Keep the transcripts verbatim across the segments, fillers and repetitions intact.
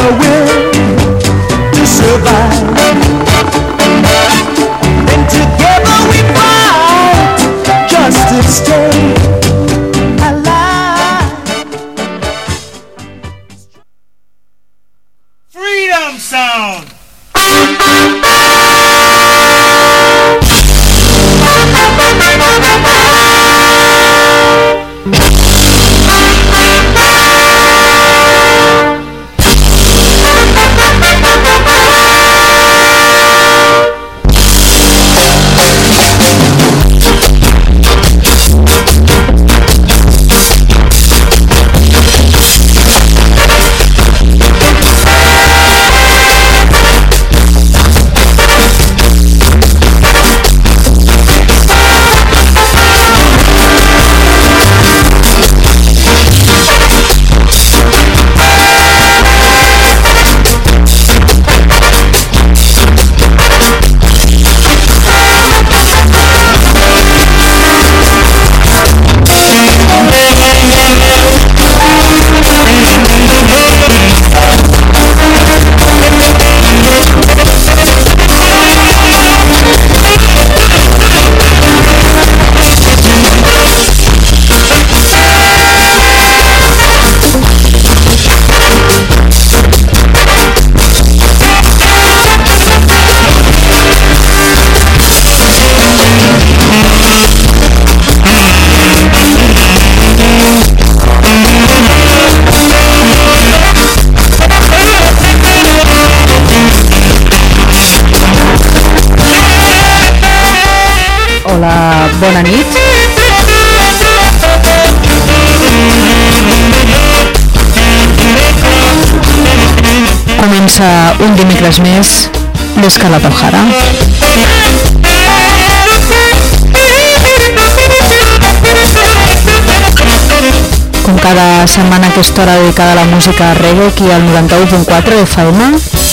the will to survive. And together we fight just to stay alive. Freedom Sound. Hola, bona nit. Comença un dimecres més d'Escala Tojara. Com cada setmana aquesta hora dedicada a la música reggae aquí al noranta-u punt quatre F M.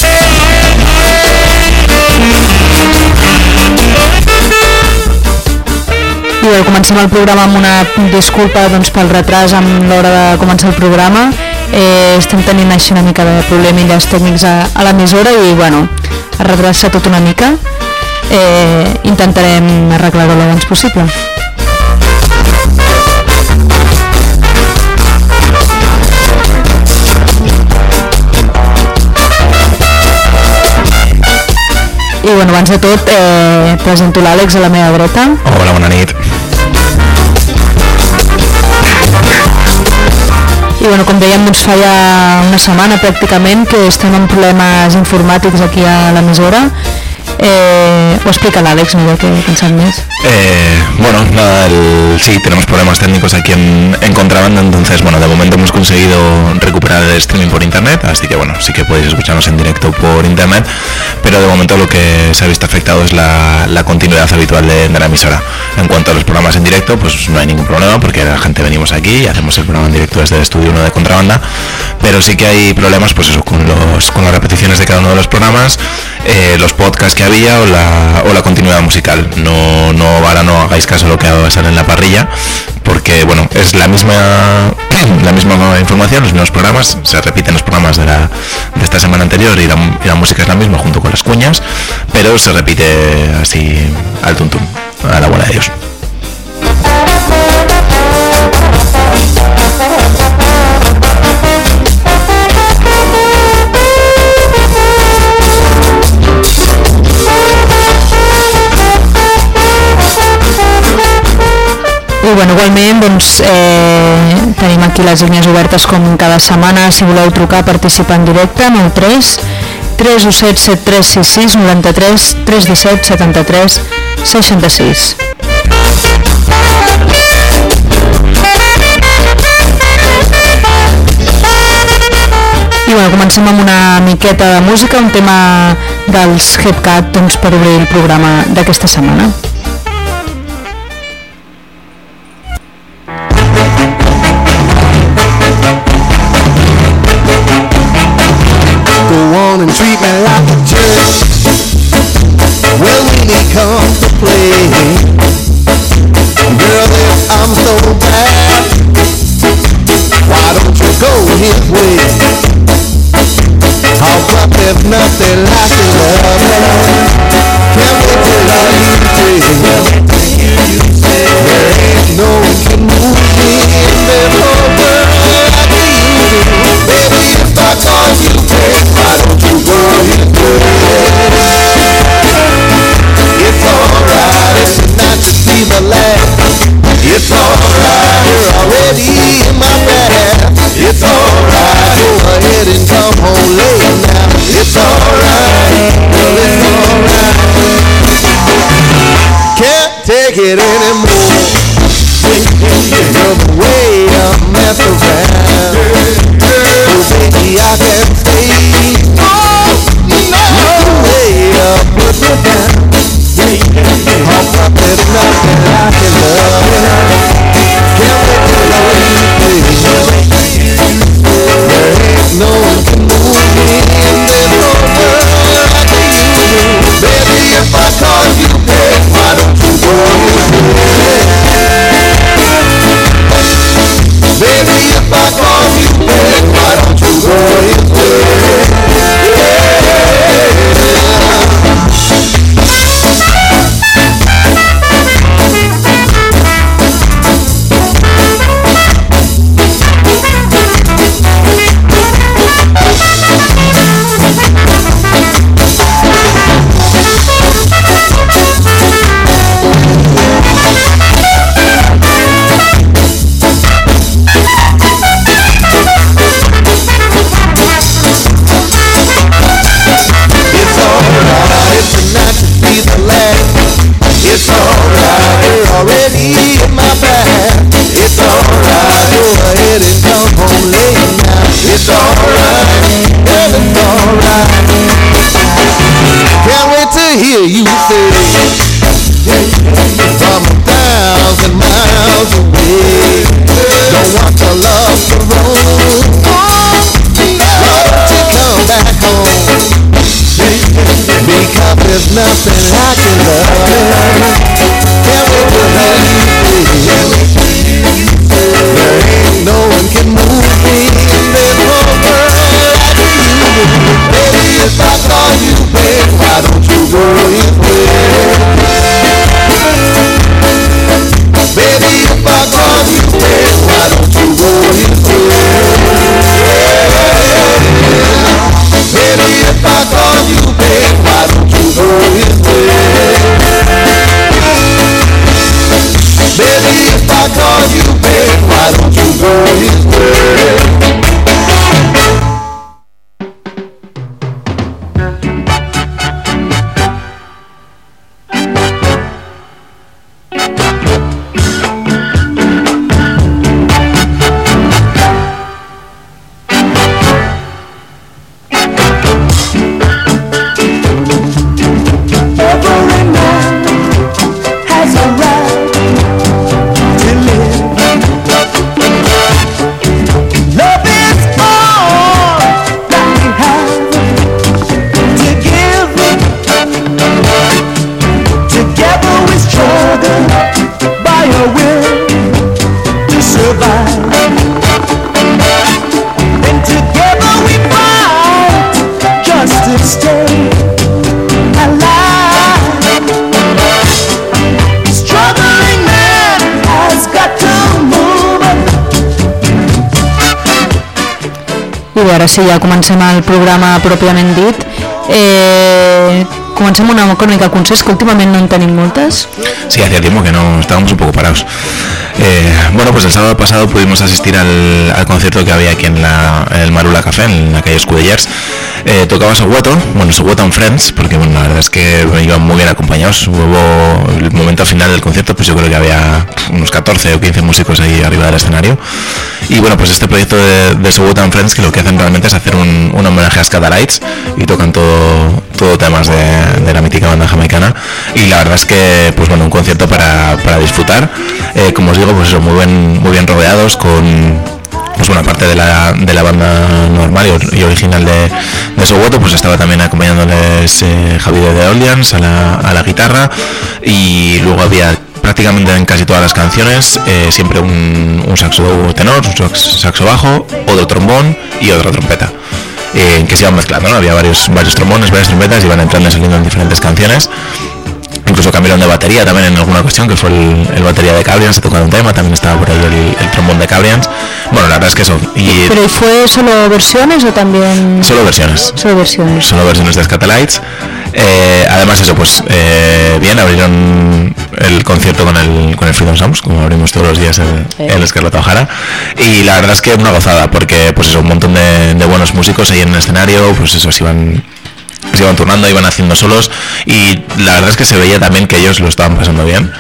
I bé, comencem el programa amb una disculpa doncs, pel retras amb l'hora de començar el programa. Eh, estem tenint així una mica de problemilles tècnics a, a l'emissora i bueno, ha retrasat tot una mica. Eh, intentarem arreglar-ho l'abans possible. I bueno, abans de tot eh, presento l'Àlex a la meva dreta. Hola, bona nit. I bueno, com dèiem, doncs fa ja una setmana pràcticament que estem amb problemes informàtics aquí a l'emissora. Eh, ho explica l'Àlex, no que he pensat més. Eh, bueno, nada, el, sí, tenemos problemas técnicos aquí en, en Contrabanda, entonces, bueno, de momento hemos conseguido recuperar el streaming por internet, así que, bueno, sí que podéis escucharnos en directo por internet, pero de momento lo que se ha visto afectado es la, la continuidad habitual de, de la emisora. En cuanto a los programas en directo, pues no hay ningún problema, porque la gente venimos aquí y hacemos el programa en directo desde el estudio uno de Contrabanda, pero sí que hay problemas, pues eso, con, los, con las repeticiones de cada uno de los programas, eh, los podcasts que había o la, o la continuidad musical. No, no, ahora no hagáis caso a lo que sale en la parrilla, porque bueno, es la misma la misma información, los mismos programas, se repiten los programas de, la, de esta semana anterior y la, y la música es la misma junto con las cuñas, pero se repite así al tuntum, a la bola de Dios. I bueno, igualment doncs, eh, tenim aquí les línies obertes com cada setmana. Si voleu trucar, participar en directe, nou tres tres u set set tres sis sis noranta-tres tres disset setanta-tres seixanta-sis. I bueno, comencem amb una miqueta de música, un tema dels Hepcat doncs, per obrir el programa d'aquesta setmana. And treat me like a jerk. Well, when he comes to play, girl, if I'm so bad, why don't you go his way? there's nothing like your love. Can't wait to love you, say. There ain't no one can move me in this whole world like you do. Baby, if I call you, babe, why don't you go ahead? It's alright if you're not to see the last. It's alright, you're already in my path. It's alright, go ahead and come home late now. It's alright, well it's alright. Can't take it anymore. You're the way I mess around. Oh baby, I can't stay. Oh, no, the way I put me down. Oh, but there's nothing like your love. Can't wait to love you, baby. There ain't no one can move me in this whole world like you do. Baby, if I call you, babe, why don't you go ahead? Baby, if I call you, babe, why don't you go ahead? It's alright, you're already in my path. It's alright, go ahead and come home late now. It's alright, well it's alright. Can't wait to hear you say, from a thousand miles away, don't want your love to roam. Why don't you come back home? Because there's nothing like your love. Can't wait to love you, baby. There ain't no one can move me in this whole world like you do. Baby, if I call you, babe, why don't you go his way? Baby, if I call you, babe, why don't you go his way? Baby, if I call you, babe, why don't you go his way? Baby, if I call you, babe, why don't you go his way? I ara sí, ja comencem el programa pròpiament dit. Eh, comencem una crònica de concerts, que últimament no en tenim moltes. Sí, hacía tiempo que no estábamos un poco parados. Eh, bueno, pues el sábado pasado pudimos asistir al, al concierto que había aquí en, la, en el Marula Café, en la calle Escudellers. Eh, tocaba Soweto, bueno, Soweto and Friends, porque bueno, la verdad es que iban muy bien acompañados. Hubo el momento final del concierto, pues yo creo que había unos catorce o quince músicos ahí arriba del escenario. Y bueno, pues este proyecto de, de Soweto and Friends, que lo que hacen realmente es hacer un, un homenaje a Scatalites y tocan todo, todo temas de, de la mítica banda jamaicana. Y la verdad es que, pues bueno, un concierto para, para disfrutar. Eh, como os digo, pues eso, muy bien, muy bien rodeados con... Pues bueno, aparte de la, de la banda normal y, y original de, de Soweto, pues estaba también acompañándoles eh, Javier de Orleans a la, a la guitarra, y luego había prácticamente en casi todas las canciones eh, siempre un, un saxo tenor, un saxo bajo, otro trombón y otra trompeta. eh, que se iban mezclando, ¿no? Había varios, varios trombones, varias trompetas, iban entrando y saliendo en diferentes canciones. Incluso cambiaron de batería también en alguna cuestión, que fue el, el batería de Cabrians, se tocó un tema, también estaba por ahí el, el trombón de Cabrians. Bueno, la verdad es que eso. Y ¿Pero fue solo versiones o también...? Solo versiones. Solo versiones. Solo versiones de Skatalites. Eh, además eso, pues eh, bien, abrieron el concierto con el, con el Freedom Sounds, como abrimos todos los días el, eh. el Escarlata O'Hara. Y la verdad es que una gozada, porque pues eso, un montón de, de buenos músicos ahí en el escenario, pues eso, se iban... se iban turnando, iban haciendo solos y la verdad es que se veía también que ellos lo estaban pasando bien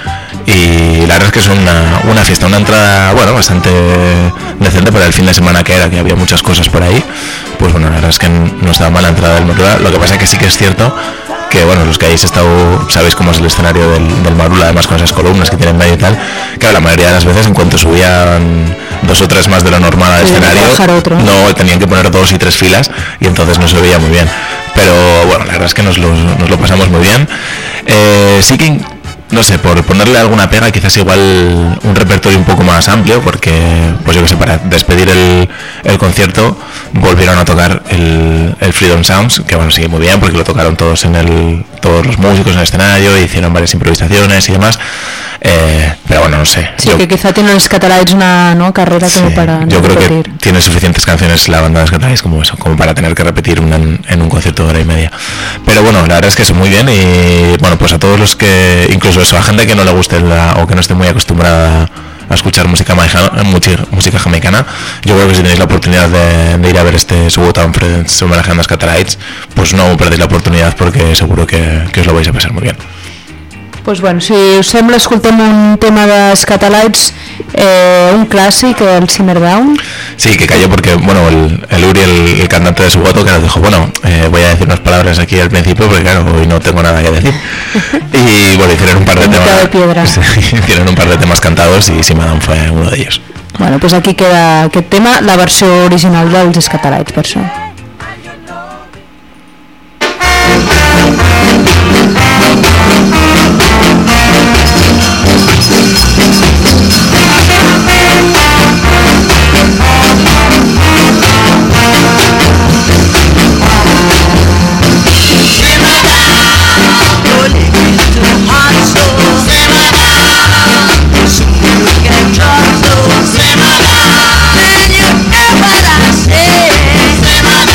y la verdad es que es una, una fiesta, una entrada, bueno, bastante decente para el fin de semana que era, que había muchas cosas por ahí. Pues bueno, la verdad es que no estaba mal la entrada del Marula. Lo que pasa es que sí que es cierto que, bueno, los que hayáis estado, sabéis cómo es el escenario del, del Marula, además con esas columnas que tienen medio y tal. Claro, la mayoría de las veces en cuanto subían dos o tres más de lo normal al escenario, no, tenían que poner dos y tres filas y entonces no se veía muy bien. Pero bueno, la verdad es que nos lo, nos lo pasamos muy bien. Eh, sí que, no sé, por ponerle alguna pega, quizás igual un repertorio un poco más amplio, porque, pues yo que sé, para despedir el, el concierto volvieron a tocar el, el Freedom Sounds, que bueno, sigue muy bien, porque lo tocaron todos en el, todos los músicos en el escenario, hicieron varias improvisaciones y demás. Eh, pero bueno, no sé. Sí, yo, que quizá tiene los Skatalites una, ¿no?, carrera como sí, para no yo creo repetir. Que tiene suficientes canciones la banda de Skatalites como eso, como para tener que repetir una en, en un concierto de hora y media. Pero bueno, la verdad es que es muy bien y bueno, pues a todos los que, incluso eso, a gente que no le guste la, o que no esté muy acostumbrada a escuchar música jamaicana, música jamaicana, yo creo que si tenéis la oportunidad de, de ir a ver este Subotown Friends homenajeando a Skatalites, pues no perdéis la oportunidad porque seguro que, que os lo vais a pasar muy bien. Pues bueno, si us sembla, escoltem un tema de Skatalites, eh, un clàssic, el Simmer Down. Sí, que cayó porque, bueno, el, el Uri, el, el cantante de Suboto, que nos dijo, bueno, eh, voy a decir unas palabras aquí al principio porque claro, hoy no tengo nada que decir. Y bueno, hicieron un par de temas. De piedra. Sí, hicieron un par de temas cantados y Simmer Down fue uno de ellos. Bueno, pues aquí queda aquest tema, la versió original dels Skatalites, per això. Simmer down, and you know what I say. Simmer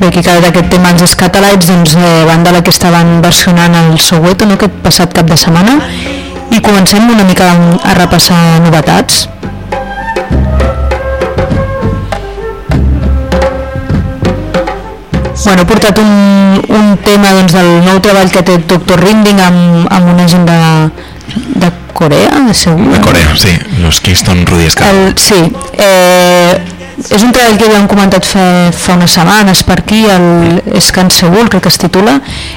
Bé, aquí cada d'aquest tema els Scatalites, doncs, eh, banda la que estaven versionant el Soweto, no?, aquest passat cap de setmana, i comencem una mica a repassar novetats. Bueno, he portat un, un tema, doncs, del nou treball que té doctor Rinding amb, amb una gent de, de Corea, de Seul. De Corea, sí, los Kingston Rudy Ska. El, sí, eh, és un treball que ja hem comentat fa, fa unes setmanes per aquí, el Scan Seul, crec que es titula,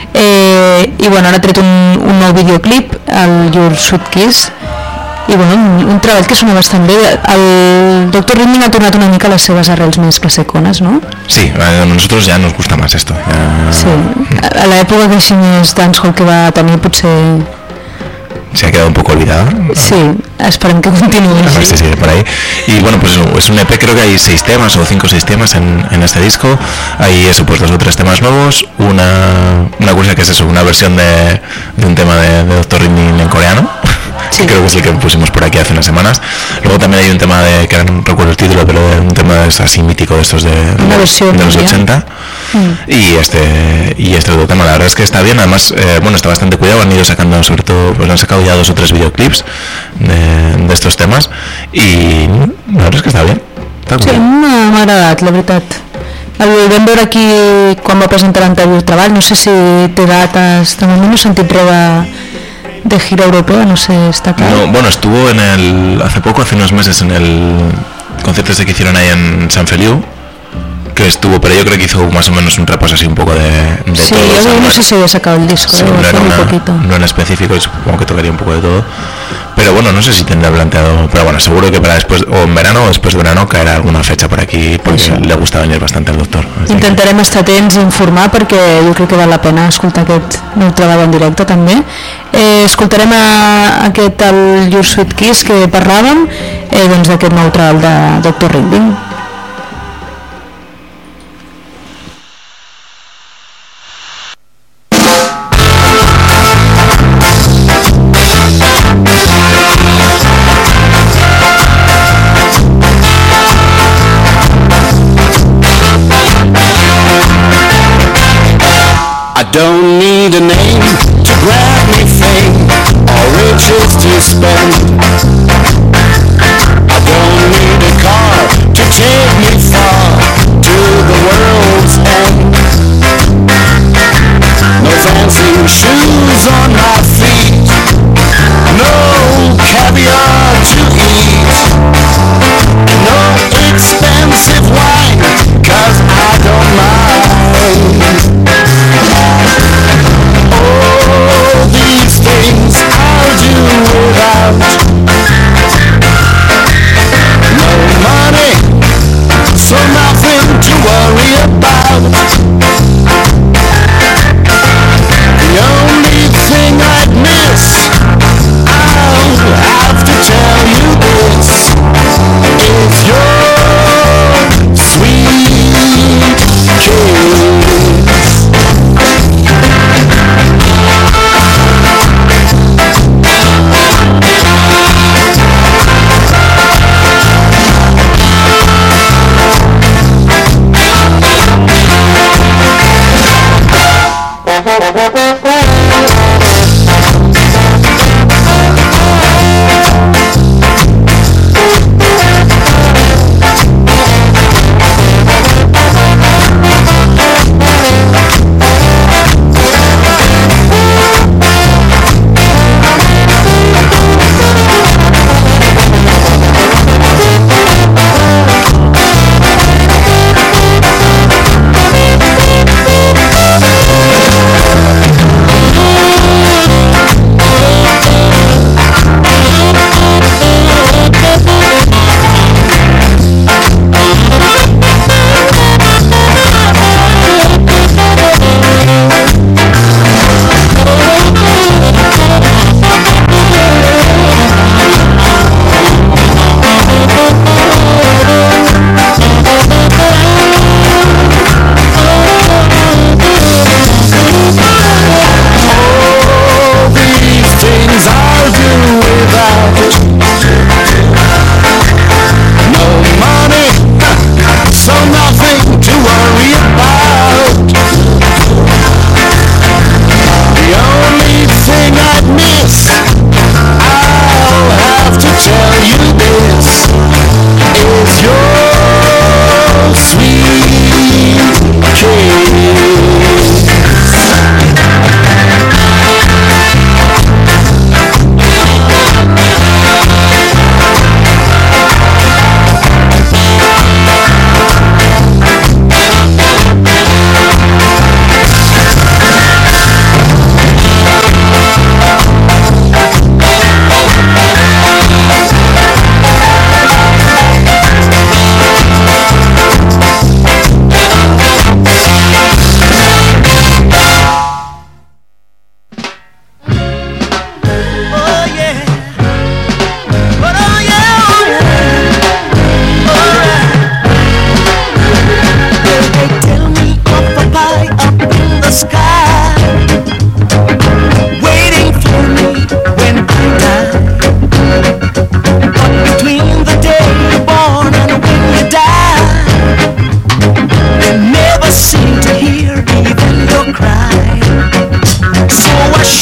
eh, i bueno, ara ha tret un, un nou videoclip, el Your Sweet Kiss, i bueno, un, un treball que sona bastant bé. El doctor Rinding ha tornat una mica a les seves arrels més classecones, no? Sí, a nosotros ya nos gusta más esto. Ya... Sí, a l'època que així més dancehall que va tenir potser... Se ha quedado un poco olvidada. Sí, esperem que continuï. A ver si sigue por ahí. Y bueno, pues eso, es un E P, creo que hay seis temas o cinco o seis temas en, en este disco. Hay eso, pues dos o tres temas nuevos. Una, una cosa que es eso, una versión de, de un tema de, de doctor Rinding en coreano. Sí. Que creo que es el que pusimos por aquí hace unas semanas. Luego también hay un tema de, que no recuerdo el título, pero de un tema así mítico de estos de, de, de los ochenta. Mm. Y este y este otro tema, la verdad es que está bien, además, eh, bueno, está bastante cuidado, han ido sacando, sobre todo, pues han sacado ya dos o tres videoclips de, de estos temas, y la verdad es que està bé. Està sí, m'ha agradat, la veritat. El vam veure aquí quan va presentar l'anterior treball, no sé si té dates, de moment no he sentit res de, de gira europea, no sé, está claro. No, bueno, estuvo en el, hace poco, hace unos meses, en el concierto este que hicieron ahí en San Feliu, que estuvo, pero yo creo que hizo más o menos un repaso así un poco de, de sí, todo. Sí, yo no, no sé si había sacado el disco, sí, no, no, muy una, poquito. No en específico, y supongo que tocaría un poco de todo. Pero bueno, no sé si tendrá planteado, pero bueno, seguro que para después, o en verano o después de verano, caerá alguna fecha por aquí, porque sí, le gusta venir bastante al doctor. Intentarem estar atents i informar, perquè jo crec que val la pena escoltar aquest nou treball en directe també. Eh, escoltarem a, a aquest, el Your Sweet Kiss que parlàvem, eh, doncs d'aquest nou treball de doctor Rinding. Don't need a name to grab me fame or riches to spend. I don't need a car to take me far to the world's end. No fancy shoes on my feet, no caviar to eat, and no expensive wine, 'cause I don't mind. All these things I'll do without. No money, so nothing to worry about. The only thing I'd miss, I'll have to tell you this, is your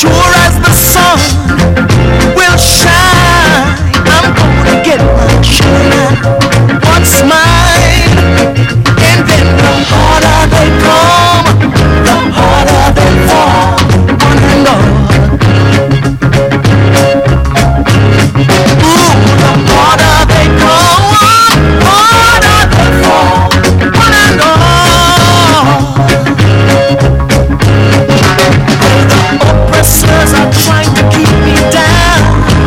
sure as the sun will shine, I'm gonna get my shine. What's mine? And then the harder they come, the harder they fall. On and on. Ooh, the harder they come, harder they fall. On and on. The oppressors are trying to keep me down,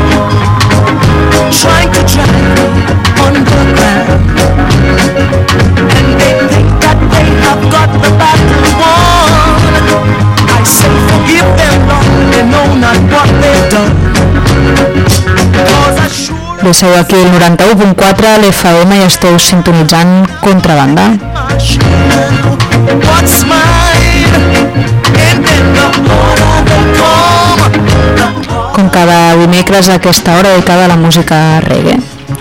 trying to drag me underground, and they think that they have got the battle won. I say forgive them, Lord, they know not what they've done. Cause I sure Bé, sou aquí el noranta-u punt quatre, l'F M, i esteu sintonitzant Contrabanda. what's mine, and then the harder they come, the Com cada dimecres a aquesta hora dedicada a la música reggae.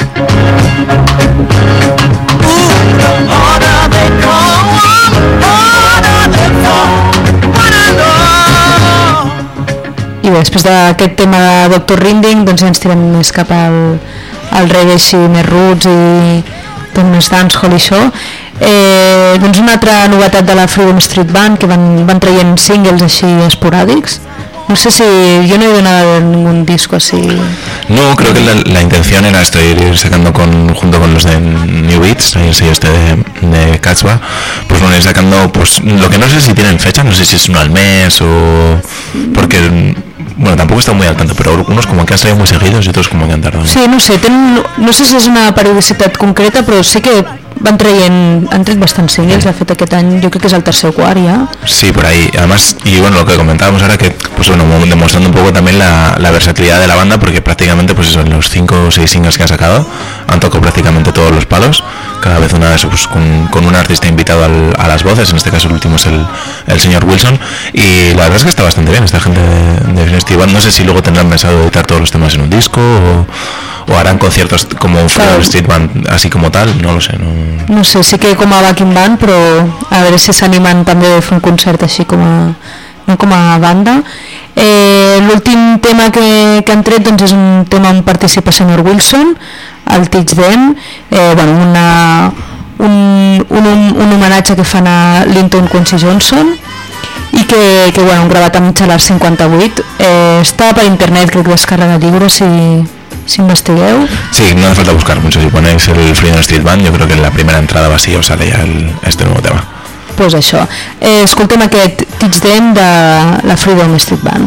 harder they come, harder they fall. On and on. I bé, després d'aquest tema de doctor Rinding, doncs ja ens tirem més cap al, al reggae així més roots i tot més dancehall i això. Eh, doncs una altra novetat de la Freedom Street Band, que van, van traient singles així esporàdics. No sé si yo no he oído nada de ningún disco así. No, creo que la, la intención era esto, ir sacando con, junto con los de New Beats, el sello este de, de Katzba, pues bueno, ir sacando, pues lo que no sé si tienen fecha, no sé si es uno al mes o... porque... Bueno, tampoco está muy al tanto, pero algunos como que han salido muy seguidos y otros como que han tardado. Sí, no sé, ten, no sé si és una periodicitat concreta, però sí que van traient, han tret bastants singles, de fet aquest any jo crec que és el tercer o quart ja. Sí, por ahí, además, y bueno, lo que comentábamos ahora, que pues bueno, demostrando un poco también la, la versatilidad de la banda, porque prácticamente pues eso, en los cinco o seis singles que han sacado, han tocado prácticamente todos los palos, cada vez una vez pues, con, con un artista invitado al, a las voces, en este caso el último es el, el señor Wilson, y la verdad es que está bastante bien esta gente de, de Festival. No sé si luego tendrán pensado editar todos los temas en un disco o, o harán conciertos como un claro. Street Band así como tal, no lo sé. No, no sé, sí que com a backing band, però a veure si s'animen també a fer un concert així com a, no com a banda. Eh, l'últim tema que, que han tret doncs, és un tema on participa el senyor Wilson, el Teach Them, eh, bueno, una, un, un, un homenatge que fan a Linton Quincy Johnson i que, que bueno, han gravat amb Xalar cinquanta-vuit, eh, està per internet, crec que descarrega llibres si, si investigueu. Sí, no hace falta buscar mucho, si ponéis el Freedom Street Band yo creo que en la primera entrada vacía os sale ya el, este nuevo tema. Pues això, eh, escoltem aquest Teach Them de la Freedom Street Band.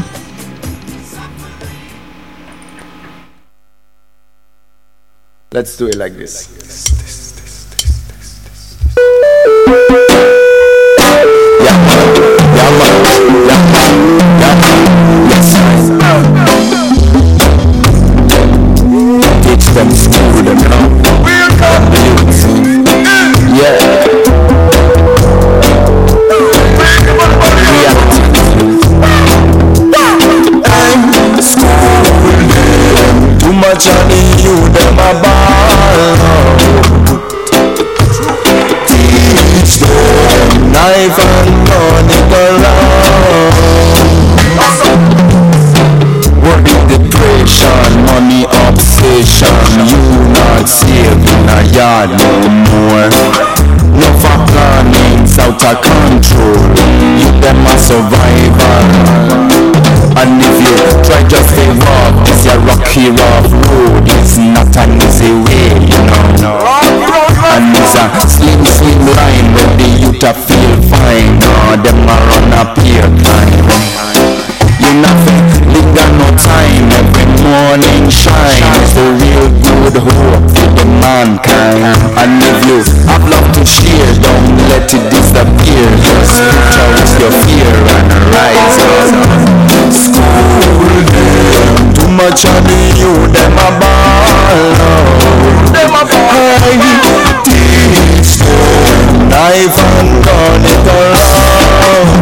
Let's do it like this. Yeah, man. Yeah, man. Yeah, man. Yeah, man. Yes, teach them, school them, you know. Come the youths. Yeah. Reality. I'm school them. Too much on the youth, them a ball out. Teach them, knife and gun it around. Work depression, money obsession. You not saving a yard no more. No for planning's out of control. You them a survivor. And if you try just to walk this a rocky rough road, it's not an easy way, you know. And it's a slim slim line where the youth a feel fine. No, them a run up here time. You nothing linger no time. Every morning shine. It's the real good hope for the mankind. And if you have love to share, don't let it disappear. Just picture with your fear and rise up. School them, too much on the youth, them a ball out. Them a ball. Teach them, knife and gun it around.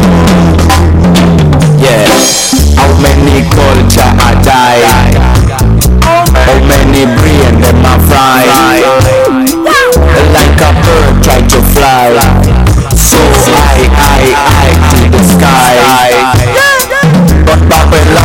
Yeah, how many culture a die? How many brain them a fry? Like a bird try to fly. So high, high, high to the sky. But Babylon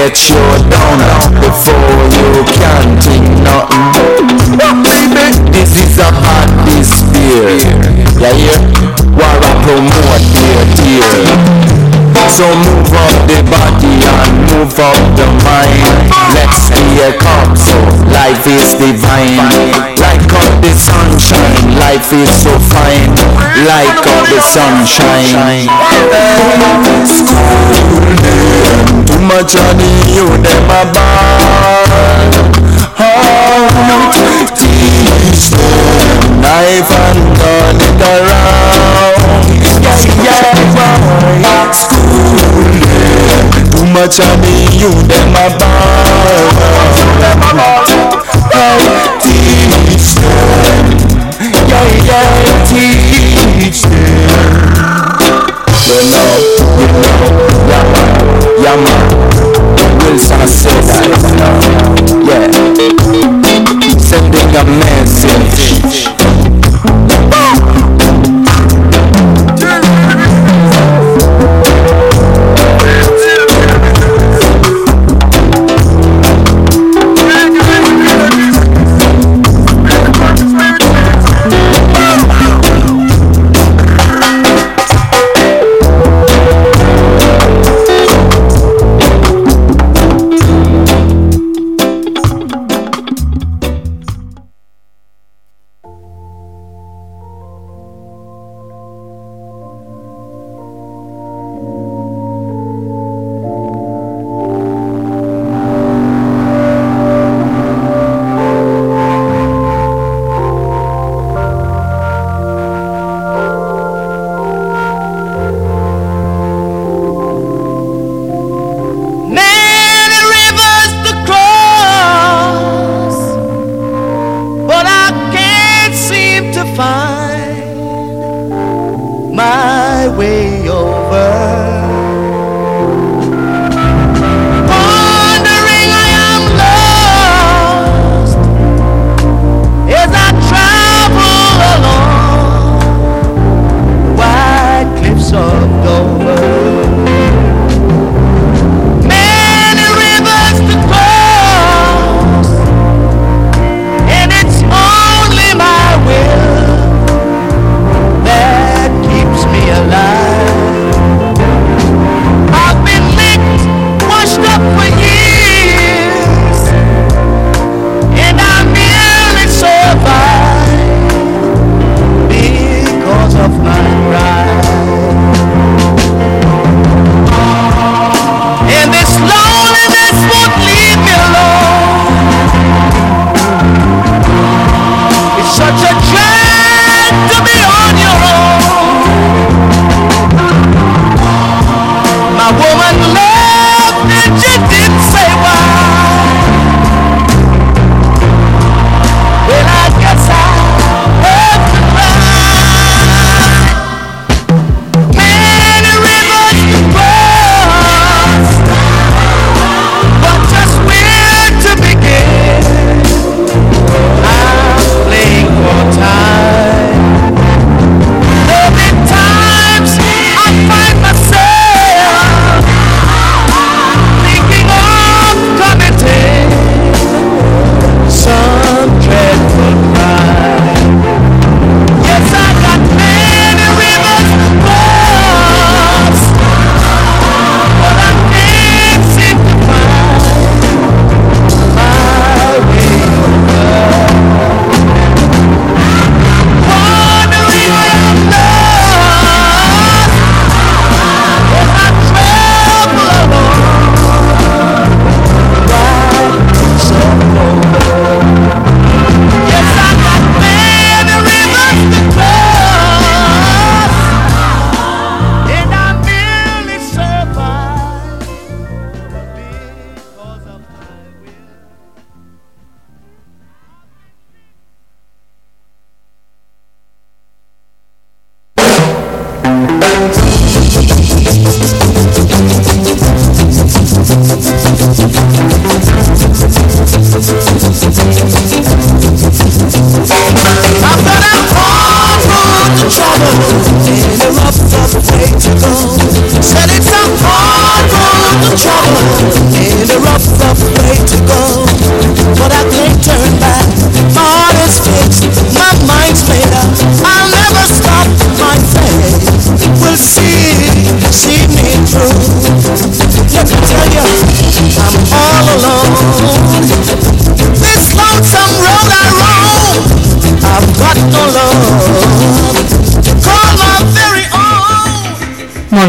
get you down before you can think nothing. Baby, this is a bad despair. Yeah, yeah. War I promote dear, dear. So move up the body and move up the mind. Let's be a cup, so life is divine. Like up the sunshine, life is so fine. Like up the sunshine. School them, too much honey, you them a bad. Oh, teach them, knife and gun it around. Yeah, yeah, boy. School them, too much honey, you them a bad. Oh, teach them, yeah, yeah, teach them. You know, you know, yeah man, yeah man. Wilson said that, yeah. Sending a message. Alive.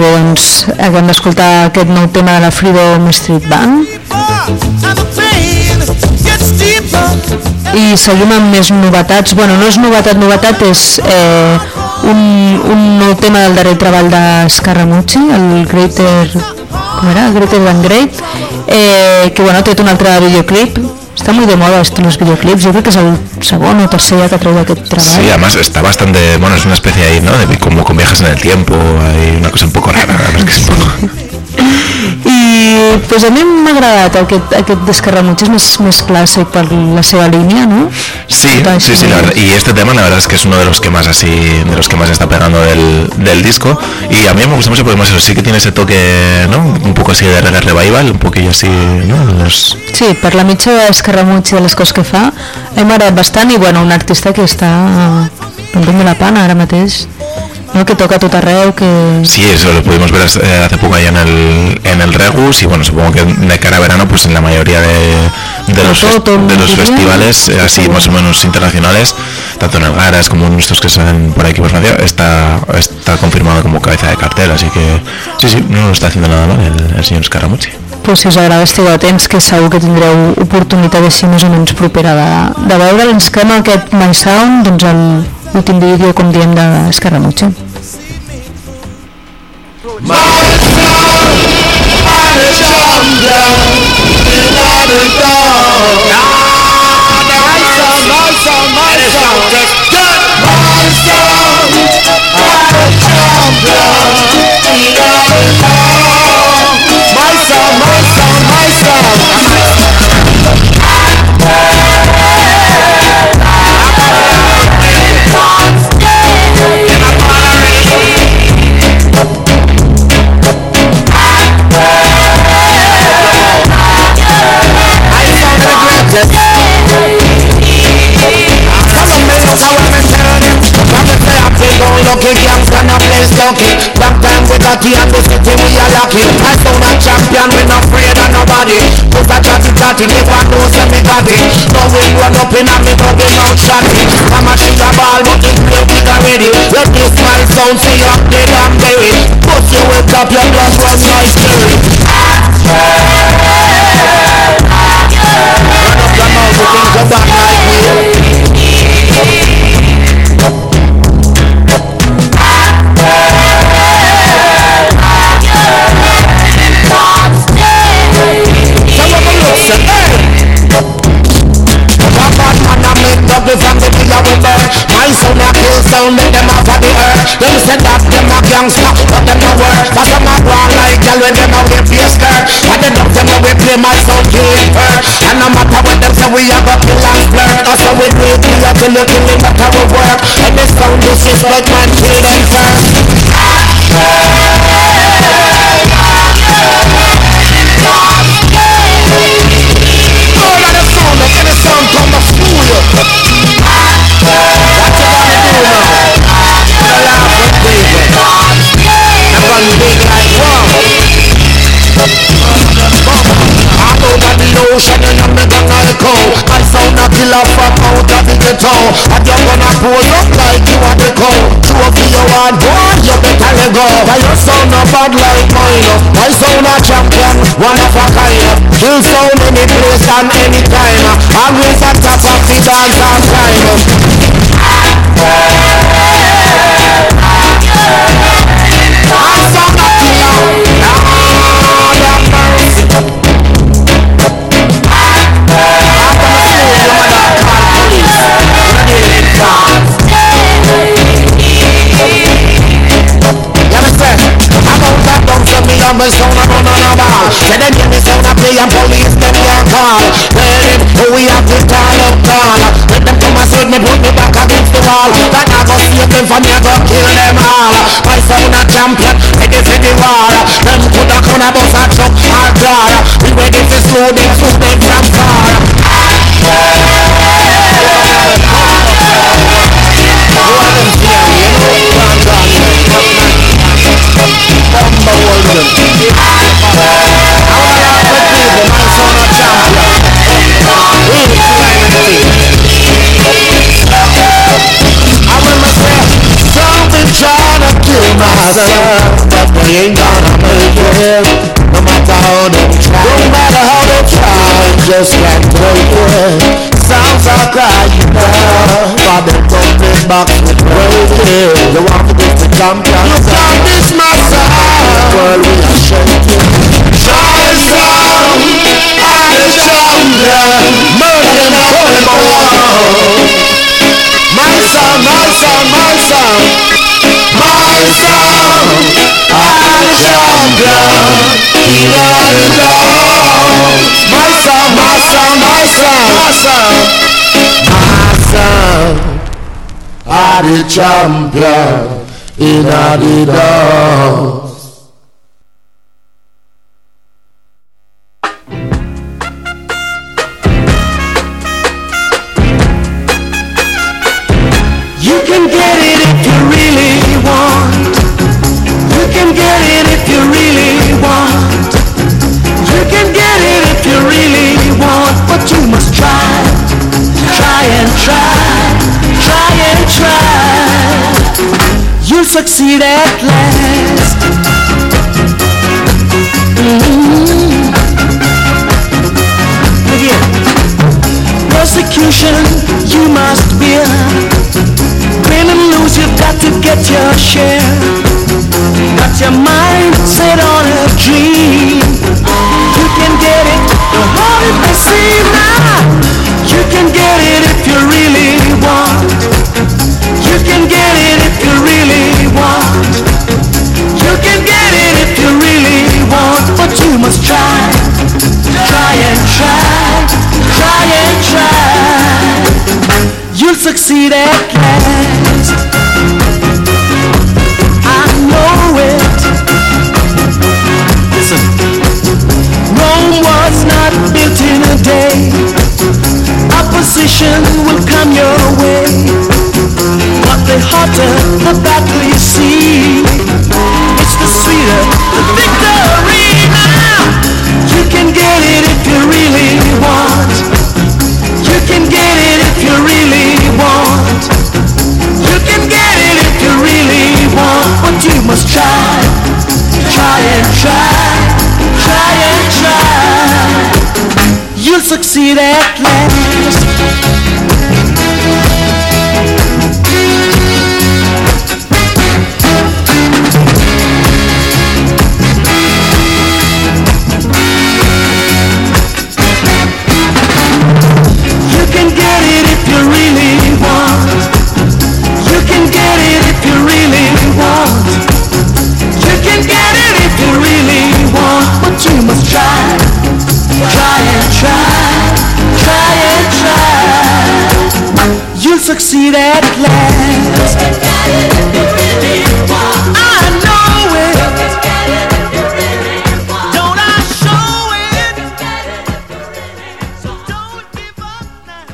bé, doncs acabem d'escoltar aquest nou tema de la Freedom Street Band i seguim amb més novetats. Bueno, no és novetat, novetat és eh, un, un nou tema del darrer treball de Scaramucci, el Greater, com era? Greater Than Great, eh, que bueno, té un altre videoclip. Está muy de moda estos los videoclips, yo creo que es el segundo o tercer ya que ha traído aquel trabajo. Sí, además está bastante, bueno, es una especie ahí, ¿no? De como con viajes en el tiempo, hay una cosa un poco rara, la verdad que es un poco... I pues a mi m'ha agradat aquest, aquest d'Escarramuig, és més, més clàssic per la seva línia, ¿no? Sí, sí, sí, la verdad. Y este tema la verdad es que es uno de los que más así, de los que más está pegando del, del disco, y a mí me gusta mucho porque más eso sí que tiene ese toque, ¿no? Un poco así de revival, un poquillo así, ¿no? Los... Sí, per la mitja d'Escarramuig i de les coses que fa, a mi m'ha agradat bastant, i bueno, un artista que està rompent la pana ara mateix, ¿no? Que toca tot arreu, que... Sí, eso lo pudimos ver eh, hace poco ahí en el, en el Regus, y bueno, supongo que de cara a verano pues en la mayoría de, de los, todo, todo de los día, festivales eh, así más o menos internacionales, tanto en el Garas como en estos que salen por aquí por Francia, está, está confirmado como cabeza de cartel, así que sí, sí, no lo está haciendo nada mal el, el señor Scaramucci. Pues si us agrada estigueu atents, que segur que tindreu oportunitat així més o menys propera de, de veure'l. Ens quedem aquest My Sound, doncs l'últim vídeo, com diem, de Scaramucci. My sound, I'm a champion, not a dog. My sound, my sound, my sound, just good. My sound, I'm a champion, not a dog. My sound, my sound, my sound. Lucky gangsta no place lucky. Long time we got here and the city we are lucky. I sound a champion, we not afraid of nobody. Put a chatty chatty, me one knows that me got it. Now we run up in and me go get out shotty. I'm a sugar ball but it's real big already. Let this my sound see up the damn berry. Put you wake up your blood run like scary. Run up your mouth, you think you're back like me. From the day I was born, my sound a kill sound, make them off of the earth. Them said that them a gangsta, but them no work. Cause them a go on like girl when them a wear face skirt. And them don't them a we play my sound kill hurt. And no matter what them say, we a go kill and flirt. That's how we do it, we a kill it, kill it, that's how we work. And this sound disrespect man, kill them first. All of the sound, make any sound come to school you. What you gonna do now? Gonna laugh with people. I'm gonna big like wow. All over the ocean and I'm gonna echo. I sound a killer from out of the ghetto. And you're gonna pose up like you are the cow. Show for your hard boy, you better let go. Why you sound a bad like mine? I sound a champion, one of a kind. Kill sound any place and any time. Always on top of the dance and climb. I'm a sound a run on a ball. Say them give me sound a play and police them can't call. Tell them who we have to call up call. Let them come and see me, put me back against the wall. That I go save them from me, I go kill them all. My sound a champion, ready for the war. Them coulda come a bus a truck or car. We ready to slow them, slow them from far. But when they ain't gonna make it. No matter how they try, no matter how they try, just can't take it. Sounds are crying now, but they pumping back with breaking. You want to be the champion? You can't miss my sound. World we are shaking. My sound, I'm the champion. Murder them all in the world. My sound, my sound, my sound, my sound, I'm the champion. In all the world. My sound, my sound, my sound, my sound, my sound, I'm the champion. In all the world. You can get it if you really want. You can get it if you really want. You can get it if you really want. But you must try, try and try, try and try. You'll succeed at last. Mm-hmm. Again, persecution you must bear. Win and lose, you've got to get your share. Got your mind set on a dream. You can get it, the hard it may seem now. You can get it if you really want. You can get it if you really want. You can get it if you really want. But you must try, try and try, try and try. You'll succeed at last. I know it. Listen. Rome was not built in a day. Opposition will come your way. But the hotter the battle you see, it's the sweeter the victory now. You can get it if you really want. You can get it if you really want. You can get it if you really want. But you must try, try and try, try and try. You'll succeed at last. You can get it if you really want. You can get it if you really want. You can get it if you really want. But you must try, try and try, try and try. You'll succeed at last. You can get it if you really want. I know it. You can get it if you really want. Don't I show it? You can get it if you really want. So don't give up now.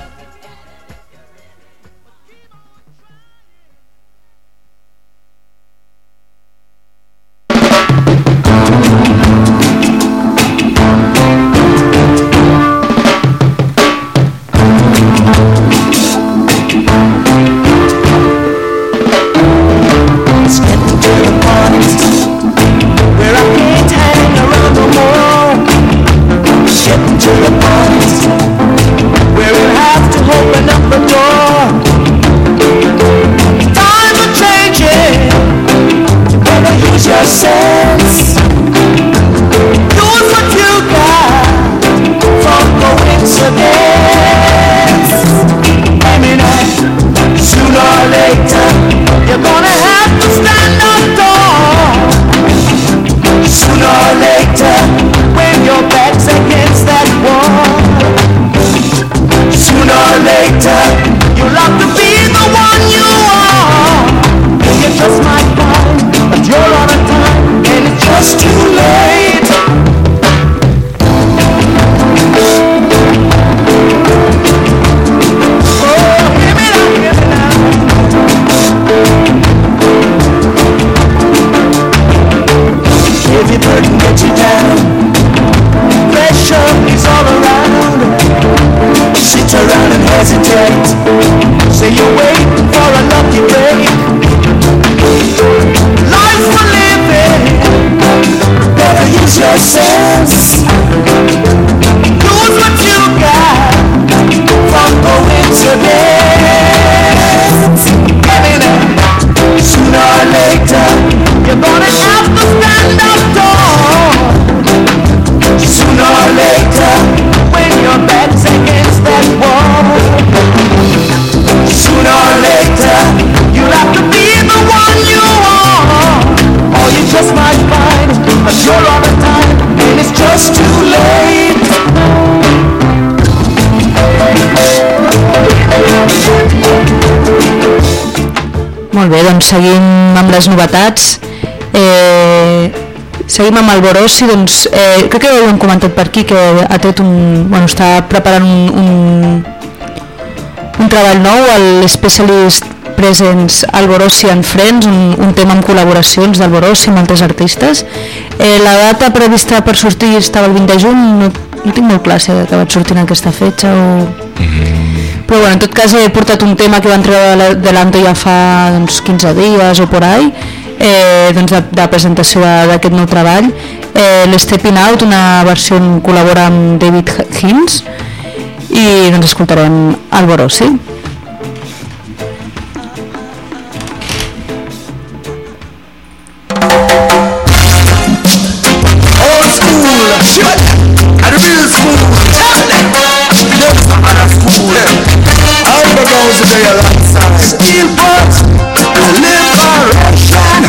Molt bé, doncs seguim amb les novetats. Eh, seguim amb el Borossi, doncs eh, crec que ho hem comentat per aquí, que ha tret un, bueno, està preparant un, un, un treball nou, el Specialist Presents al Borossi and Friends, un, un tema amb col·laboracions del Borossi amb altres artistes. Eh, la data prevista per sortir estava el vint de juny, no, no tinc molt clar si ha acabat sortint aquesta fetge o... Mm. Però bueno, en tot cas he portat un tema que van treure de l'Anto ja fa doncs, quinze dies o por ahí, eh, doncs de, de presentació d'aquest nou treball, eh, l'Stepping Out, una versió on col·labora amb David Hinds, i doncs escoltarem el Borossi. Old school, shut at the real school, never some other school. Underground today alongside steel parts, liberation.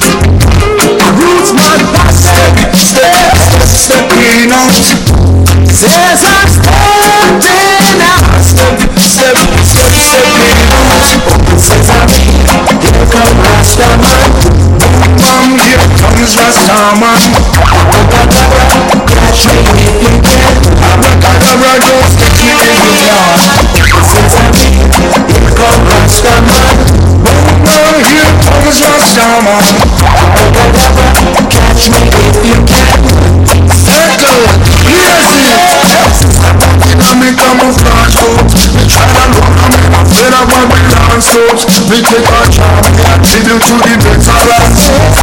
Roots man bastard, step, step, stepping out. Says I'm stepping out, step, step, step, stepping out. Says I'm here come Rastaman, mom, here comes Rastaman. Catch me if you can, abracadabra, just catch me if you can. Says I'm here come Rastaman, mom, here comes Rastaman. Abracadabra, catch me if you can. Circle, yes it. Me camouflage coat, me try to look at me, I'm afraid of what we dance out. Me take a job, me attribute to the veterans.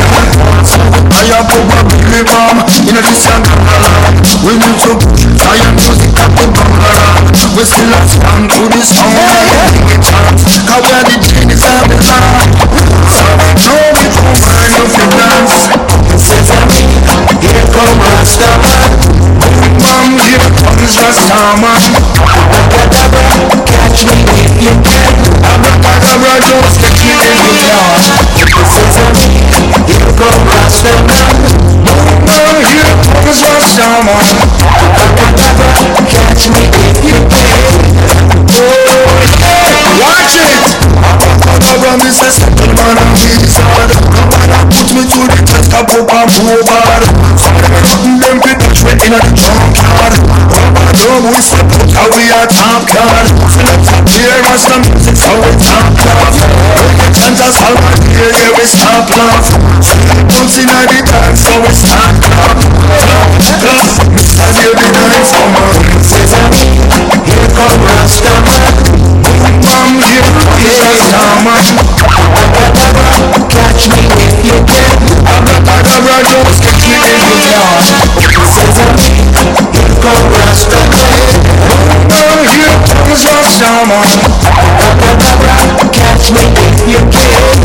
I have probably bomb in a distant land. We need to push fire music at the bungalang. We still have stand to this song, we get chance. Cause we are the genius of the land. So now we come and you feel dance. Says I'm here come Rastaman. Mom, here comes Rastaman. Abracadabra, catch me if you can. Abracadabra, just catch me if you can. Says I'm here come Rastaman. Mom, here comes Rastaman. Abracadabra, catch me if you can. Oh yeah, watch it. Abracadabra, me say settle man and wizard. Come on and put me to the test, up up and over. Something them fit in a junkyard. Rubber dub we step out how we are top card. Select up here and some music so we top off. We get chances all my here, yeah we stop laugh. Boots in the dance so we start clap. Clap, Mister Hear the dance come on. Says I'm here come Rastaman. Mom here comes Rastaman. Abracadabra, catch me if you can. Abracadabra, just catch me if you can. Says I'm here come Rastaman. Oh, here comes Rastaman. Abracadabra, catch me if you can.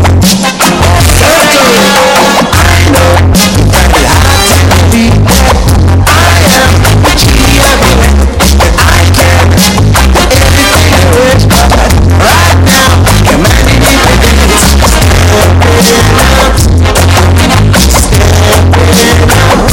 Circle. I know that it has to be dead. I am the champion. I can anything I wish, but right now humanity begins. Stepping out, stepping out.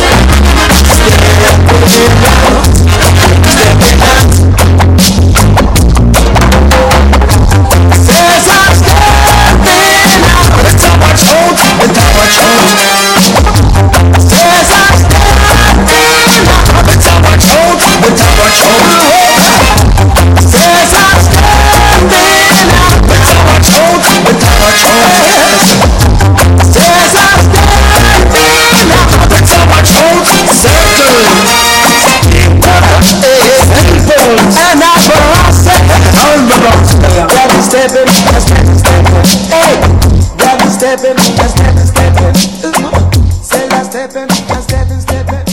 Stepping, stepping, stepping, hey, brother stepping, stepping, stepping, say that stepping, stepping, stepping.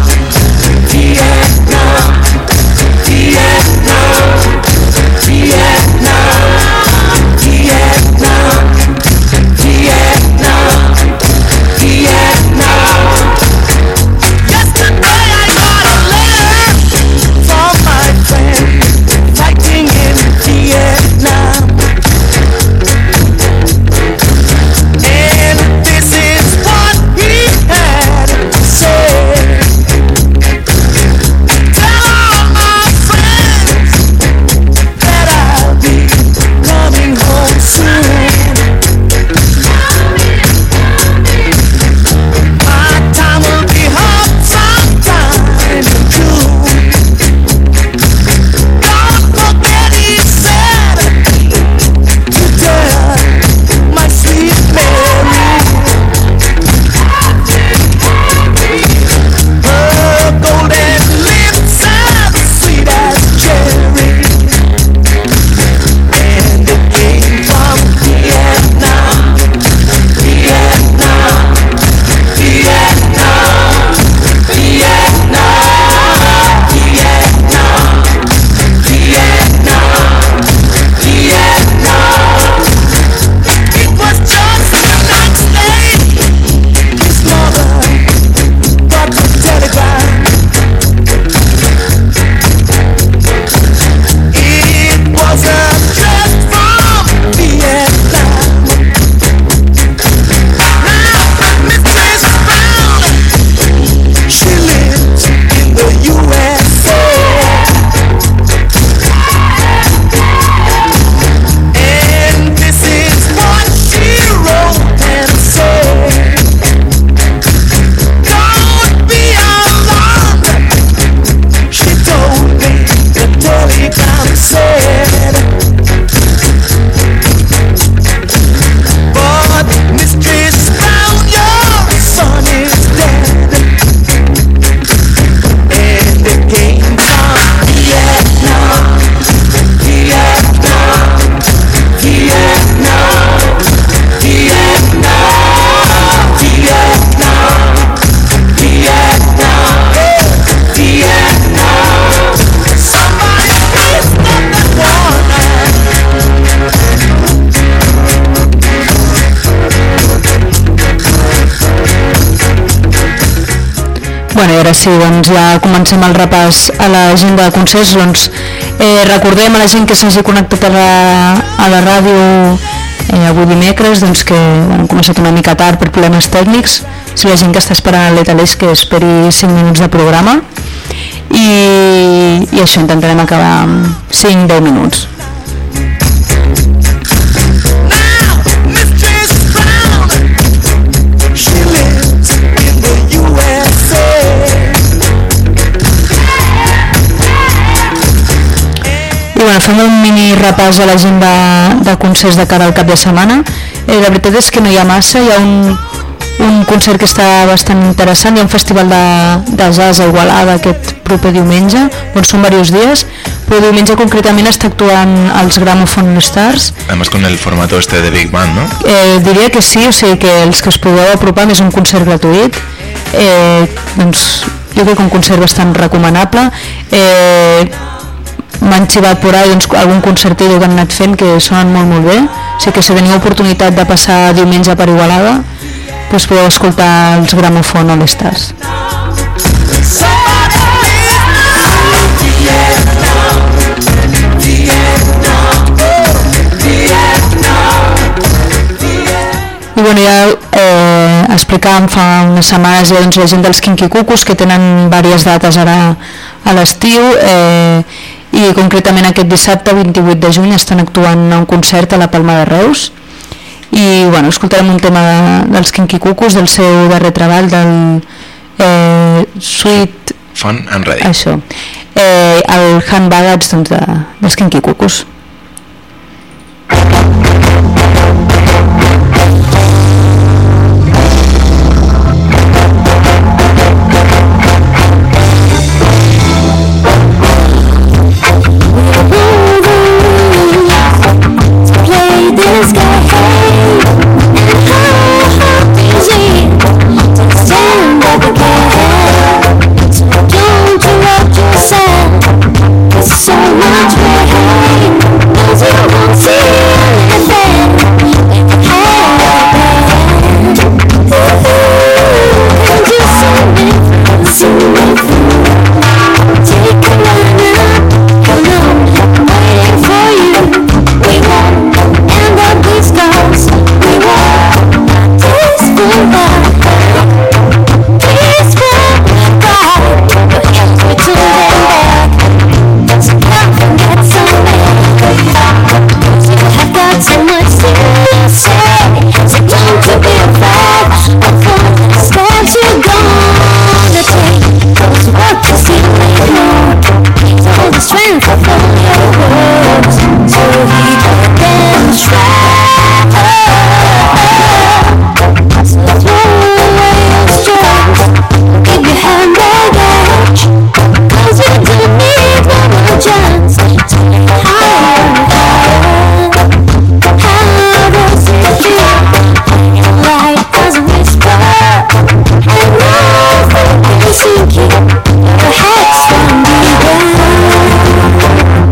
Yeah. Bueno, i ara sí, doncs ja comencem el repàs a l'agenda de concerts. Doncs, eh, recordem a la gent que s'hagi connectat a la, a la ràdio eh, avui dimecres, doncs que bueno, hem començat una mica tard per problemes tècnics. Si hi ha gent que està esperant el Letaleix, que esperi cinc minuts de programa, i, i això intentarem acabar amb cinc a deu minuts. I bueno, fem un mini repàs a l'agenda de concerts de cara al cap de setmana. Eh, la veritat és que no hi ha massa, hi ha un, un concert que està bastant interessant, hi ha un festival de, de jazz a Igualada aquest proper diumenge, on són diversos dies, però diumenge concretament està actuant els Gramophone Stars. Además con el formato este de Big Band, ¿no? Eh, diria que sí, o sigui que els que us podeu apropar, és un concert gratuït, eh, doncs jo crec que un concert bastant recomanable. Eh, m'han xivat por ahí doncs, algun concertillo que han anat fent que sonen molt molt bé, o sigui que si teniu oportunitat de passar diumenge per Igualada, doncs podeu escoltar els Gramophone All Stars. I bueno, ja eh, explicàvem fa unes setmanes ja, doncs, la gent dels Kinky Cucus que tenen diverses dates ara a l'estiu, eh, i concretament aquest dissabte vint-i-vuit de juny estan actuant a un concert a la Palma de Reus, i bueno, escoltarem un tema de, dels Kinky Cucus, del seu darrer treball, del eh, Sweet Fun and Ready, això, eh, el Hand Baggage, doncs, de, dels Kinky Cucus. So much pain, cause you won't see Your head's from the ground.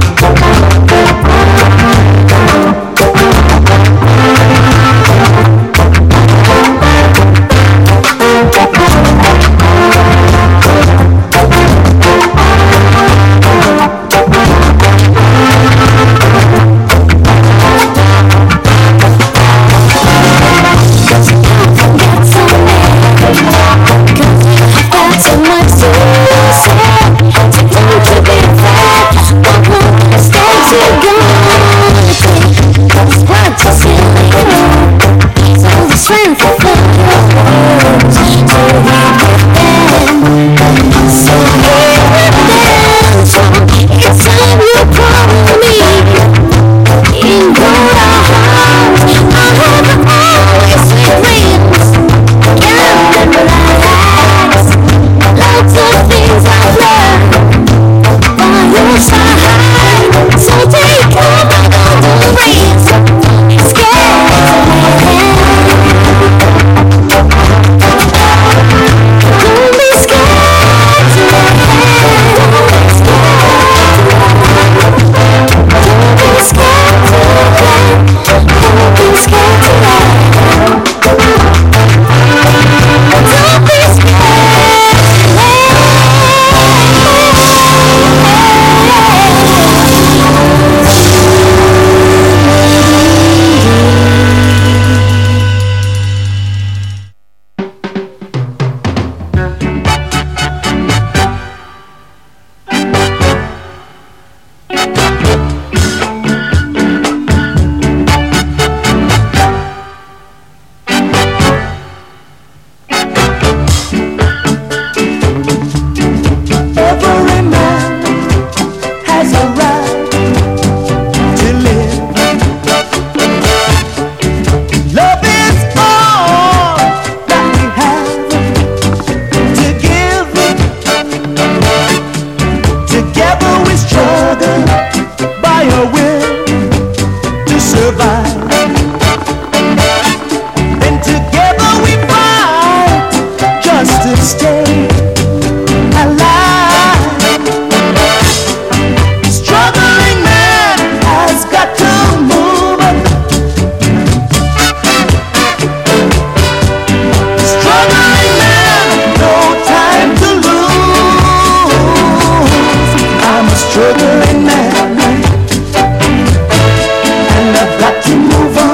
has a right to live. Love is all that we have to give. Together we struggle by our will to survive. And together we fight just to stay alive. Struggling man has got to move. Struggling man, no time to lose. I'm a struggling man, and I've got to move on.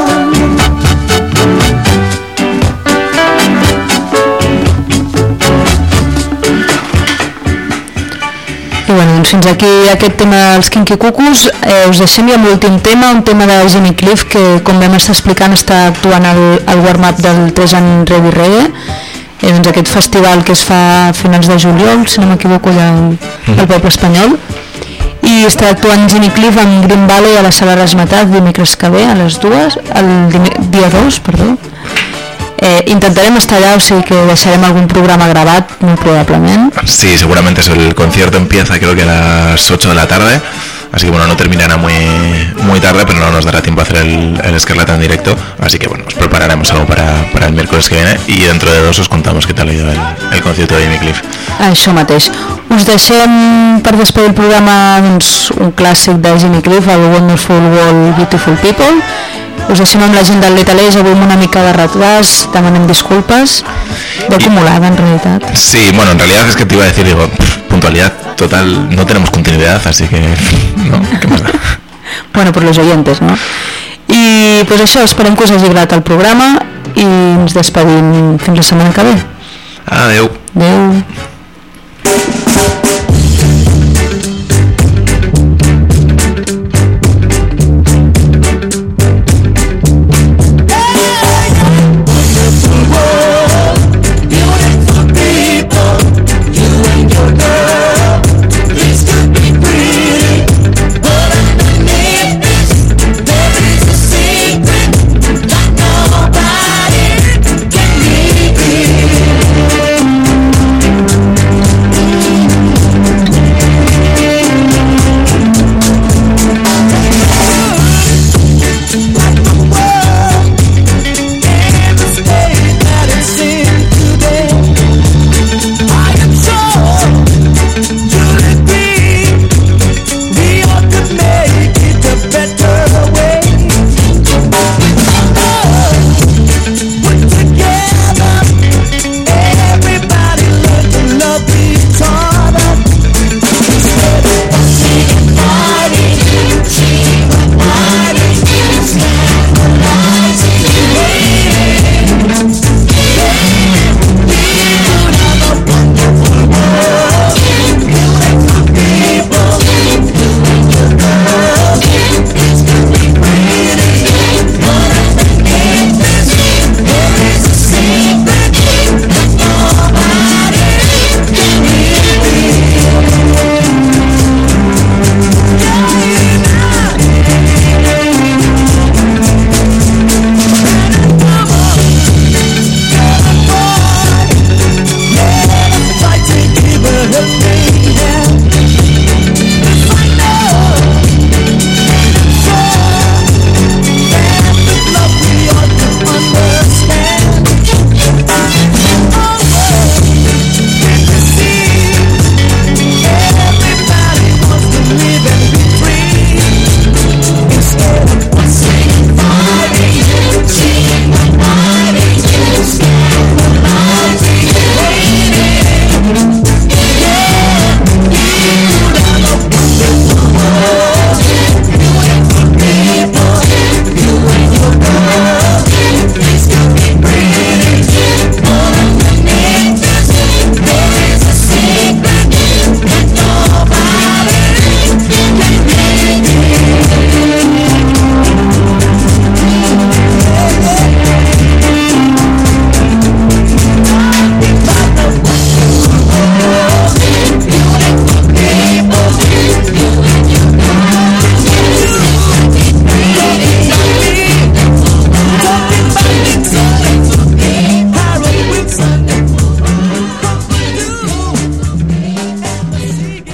I bueno, doncs fins aquí aquest tema dels Kinky Cuckoos. Eh, us deixem ja amb l'últim tema, un tema de Jimmy Cliff, que com vam estar explicant està actuant al, al warm-up del Trejan Revi Reggae, eh, doncs aquest festival que es fa a finals de juliol, si no m'equivoco, allà al, al poble espanyol. I està actuant Jimmy Cliff amb Green Valley a la sala Rasmatat dimecres que ve a les dues, el dia dos, perdó. Eh, intentarem estar allà, o sigui que deixarem algún programa grabat, muy probablemente. Sí, seguramente eso, el concierto empieza creo que a las ocho de la tarde, así que bueno, no terminará muy muy tarde, pero no nos dará tiempo a hacer el, el Escarlata en directo, así que bueno, os prepararemos algo para, para el miércoles que viene y dentro de dos os contamos qué tal ha ido el, el concierto de Jimmy Cliff. Això mateix. Us deixem per despedir el programa doncs, un clàssic de Jimmy Cliff, el Wonderful World, Beautiful People. Us deixem amb la gent del Little Age, avui amb una mica de retras, demanem disculpes, d'acumulada en realidad. Sí, bueno, en realidad es que te iba a decir, digo, puntualidad total, no tenemos continuidad, así que, no, ¿qué más da? Bueno, por los oyentes, no? I pues això, esperem que us hagi agradat el programa i ens despedim fins la setmana que ve. Adeu. Adeu.